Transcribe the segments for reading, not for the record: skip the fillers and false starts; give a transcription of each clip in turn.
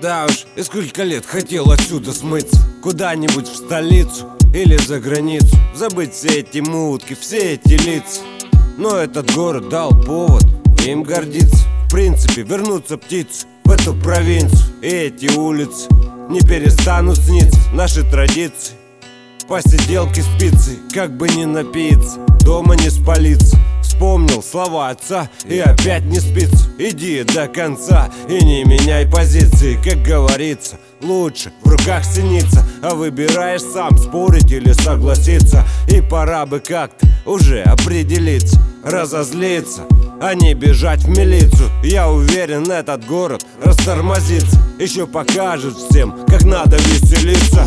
Да уж, и сколько лет хотел отсюда смыться, куда-нибудь в столицу или за границу, забыть все эти мутки, все эти лица. Но этот город дал повод им гордиться. В принципе, вернутся птицы в эту провинцию, и эти улицы не перестанут сниться. Наши традиции, посиделки с пиццей, как бы не напиться, дома не спалиться. Вспомнил слова отца и опять не спится. Иди до конца и не меняй позиции. Как говорится, лучше в руках синица, а выбираешь сам, спорить или согласиться. И пора бы как-то уже определиться, разозлиться, а не бежать в милицию. Я уверен, этот город растормозится, еще покажет всем, как надо веселиться.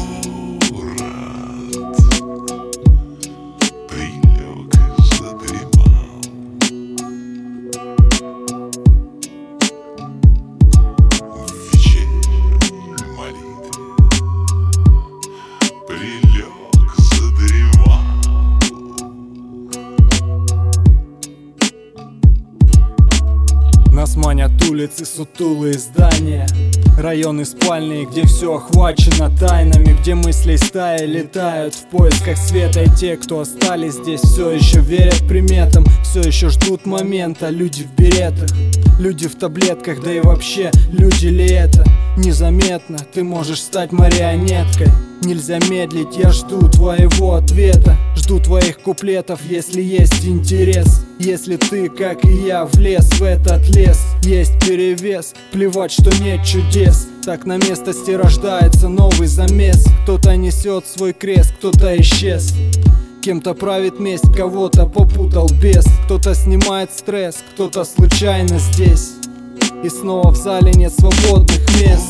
Нас манят улицы, сутулые здания, районы спальные, где все охвачено тайнами, где мысли стаи летают в поисках света. И те, кто остались здесь, все еще верят приметам, все еще ждут момента. Люди в беретах, люди в таблетках, да и вообще, люди ли это? Незаметно ты можешь стать марионеткой. Нельзя медлить, я жду твоего ответа, жду твоих куплетов, если есть интерес. Если ты, как и я, влез в этот лес, есть перевес, плевать, что нет чудес. Так на местности рождается новый замес. Кто-то несет свой крест, кто-то исчез. Кем-то правит месть, кого-то попутал бес. Кто-то снимает стресс, кто-то случайно здесь. И снова в зале нет свободных мест.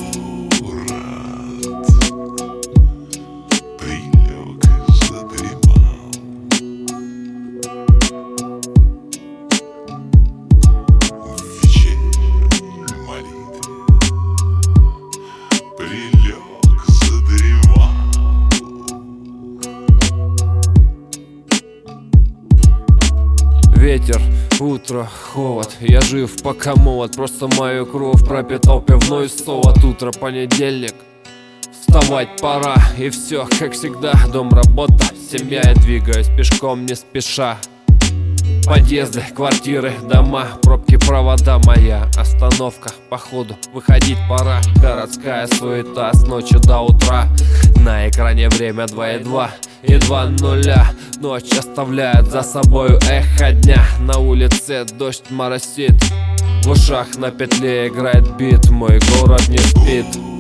Ветер, утро, холод, я жив пока молод. Просто мою кровь пропитал пивной солод. Утро, понедельник, вставать пора. И все, как всегда, дом, работа, семья. Я двигаюсь пешком не спеша. Подъезды, квартиры, дома, пробки, провода. Моя остановка, походу, выходить пора. Городская суета с ночи до утра. На экране время 2:02 и 2:0. Ночь оставляет за собою эхо дня. На улице дождь моросит, в ушах на петле играет бит. Мой город не спит.